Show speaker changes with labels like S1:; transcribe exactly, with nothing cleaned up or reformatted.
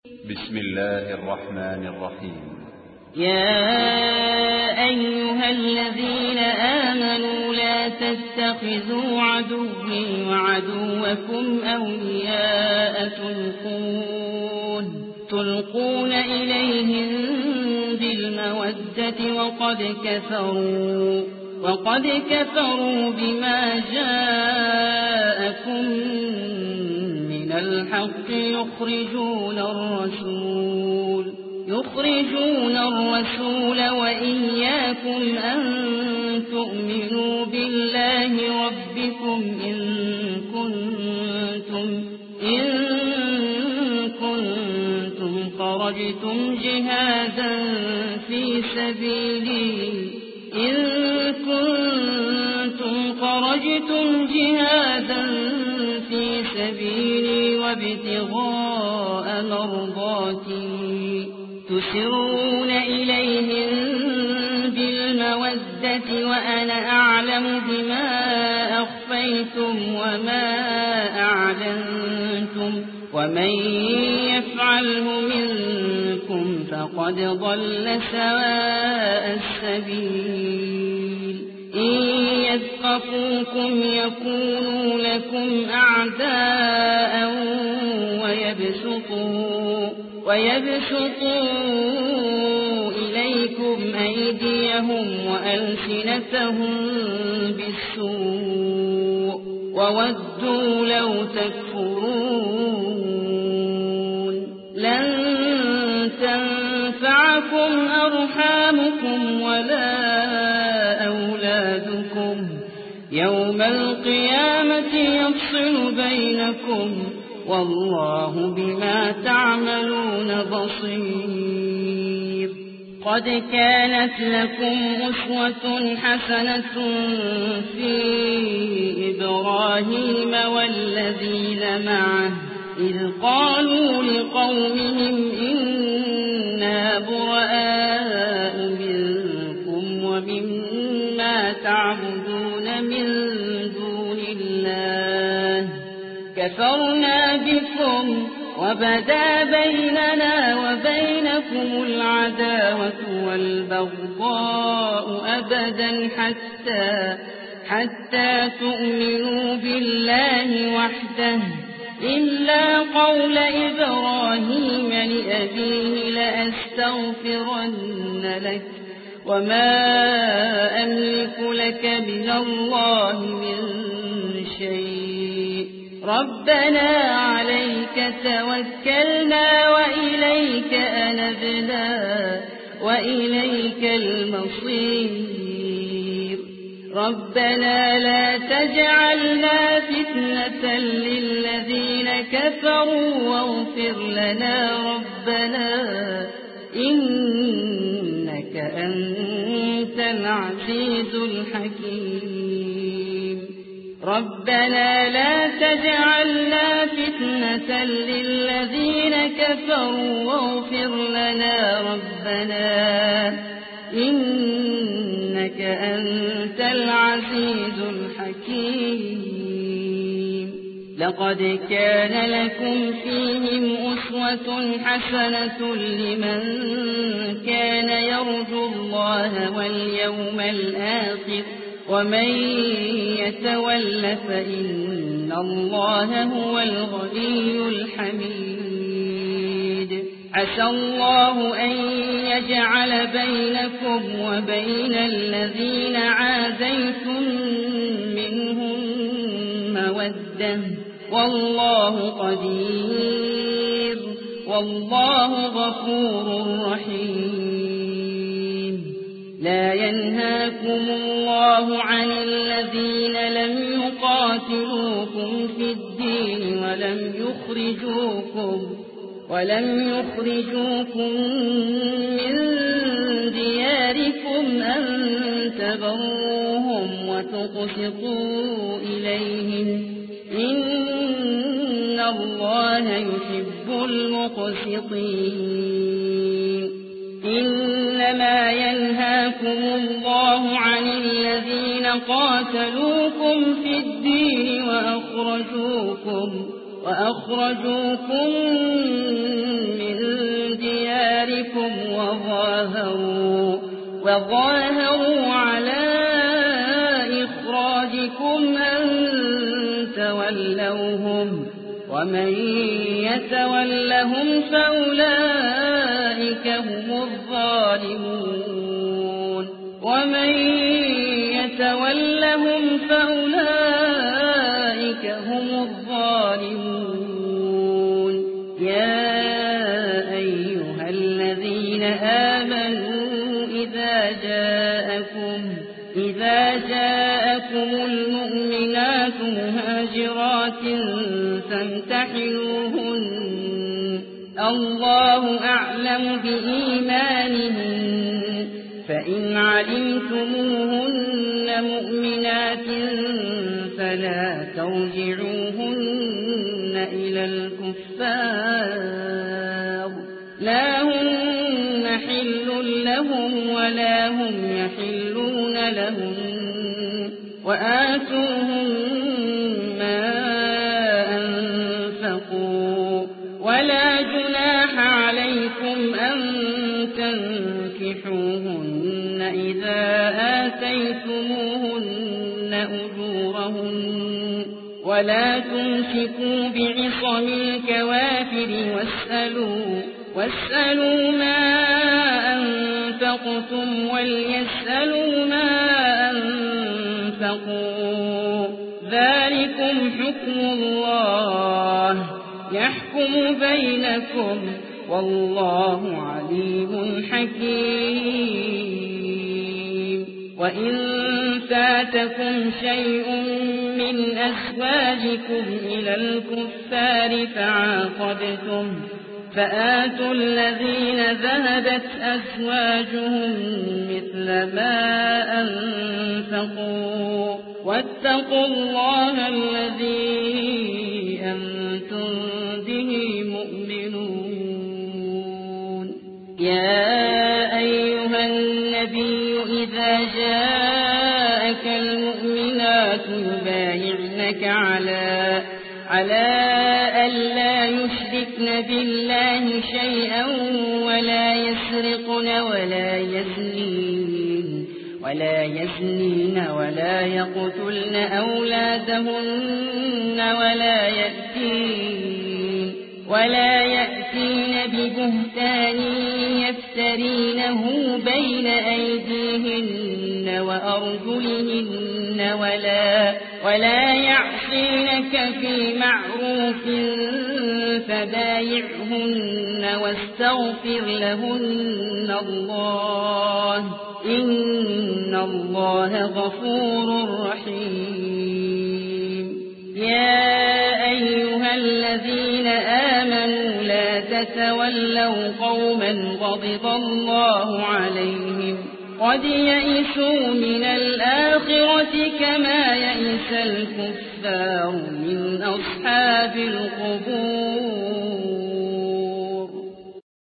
S1: بسم الله الرحمن الرحيم.
S2: يا أيها الذين آمنوا لا تتخذوا عدوي وعدوكم أولياء تلقون, تلقون إليهم بالمودة وقد كفروا, وقد كفروا بما جاءكم من الحق يخرجون الرسول يخرجون الرسول وإياكم أن تؤمنوا بالله ربكم إن كنتم إن كنتم خرجتم جهادا في سبيلي إن كنتم خرجتم جهادا في سبيلي وابتغاء مرضاتي تسرون إليهم بالمودة وأنا أعلم بما أخفيتم وما أعلنتم ومن يفعله منكم فقد ضل سواء السبيل إن يثقفوكم يكونوا لكم أعداء ويبسطوا ويبسطوا إليكم أيديهم وألسنتهم بالسوء وودوا لو تكفرون لن تنفعكم أرحامكم ولا أولادكم يوم القيامة يفصل بينكم والله بما تعملون بصير. قد كانت لكم أسوة حسنة في إبراهيم والذين معه إذ قالوا لقومهم إنا براء منكم ومما تعبدون من دون الله كفرنا بكم وبدا بيننا وبينكم العداوة والبغضاء أبدا حتى حتى تؤمنوا بالله وحده إلا قول إبراهيم لأبيه لأستغفرن لك وما أملك لك من الله من شيء ربنا عليك توكلنا وإليك أنبنا وإليك المصير ربنا لا تجعلنا فتنة للذين كفروا واغفر لنا ربنا إنك أنت العزيز الحكيم ربنا لا تجعلنا فتنة للذين كفروا واغفر لنا ربنا إنك أنت العزيز الحكيم. لقد كان لكم فيهم أسوة حسنة لمن كان يرجو الله واليوم الآخر ومن يتول فإن الله هو الغني الحميد. عسى الله أن يجعل بينكم وبين الذين عاديتم منهم مودة والله قدير والله غفور رحيم. لا ينهاكم الله عن الذين لم يقاتلوكم في الدين ولم يخرجوكم ولم يخرجوكم من دياركم أن تبروهم وتقسطوا إليهم إن الله يحب المقسطين. إنما ينهاكم الله عن الذين قاتلوكم في الدين وأخرجوكم وأخرجوكم من وظاهروا على إخراجكم أن تولوهم ومن يتولهم فأولئك هم الظالمون ومن يتولهم فأولئك هم الظالمون يا أيها الذين آمنوا إذا جاءكم إذا جاءكم المؤمنات مهاجرات فامتحنوهن الله أعلم بإيمانهن فإن علمتموهن مؤمنات فلا ترجعوهن إلى الكفار لا هن حل لهم ولا هم يحلون لهم وآتوهم ما أنفقوا ولا جناح عليكم أن تنكحوهن إذا آتيتموهن أجورهن ولا تمسكوا بعصم الكوافر واسألوا واسألوا ما أنفقتم وليسألوا ما أنفقوا ذلكم حكم الله يحكم بينكم والله عليم حكيم وإن فاتكم شيء من أزواجكم إلى الكفار فعاقبتم فآتوا الذين ذهبت أزواجهم مثل ما أنفقوا واتقوا الله الذي أنتم به مؤمنون يا أيها النبي إذا جاءك المؤمنات يبايعنك على على ألا يشركن بالله شيئا ولا يسرقن ولا يزنين ولا يزنين ولا يقتلن أولادهن ولا يأتين ولا يأتين ببهتان يفترينه بين أيديهن وأرجلهن ولا ولا يعصينك في معروف فبايعهن واستغفر لهن الله إن الله غفور رحيم يا أيها الذين آمنوا لا تتولوا قوما غضب الله عليهم قد يئسوا من الآخرة كما يئس الكفار من أصحاب القبور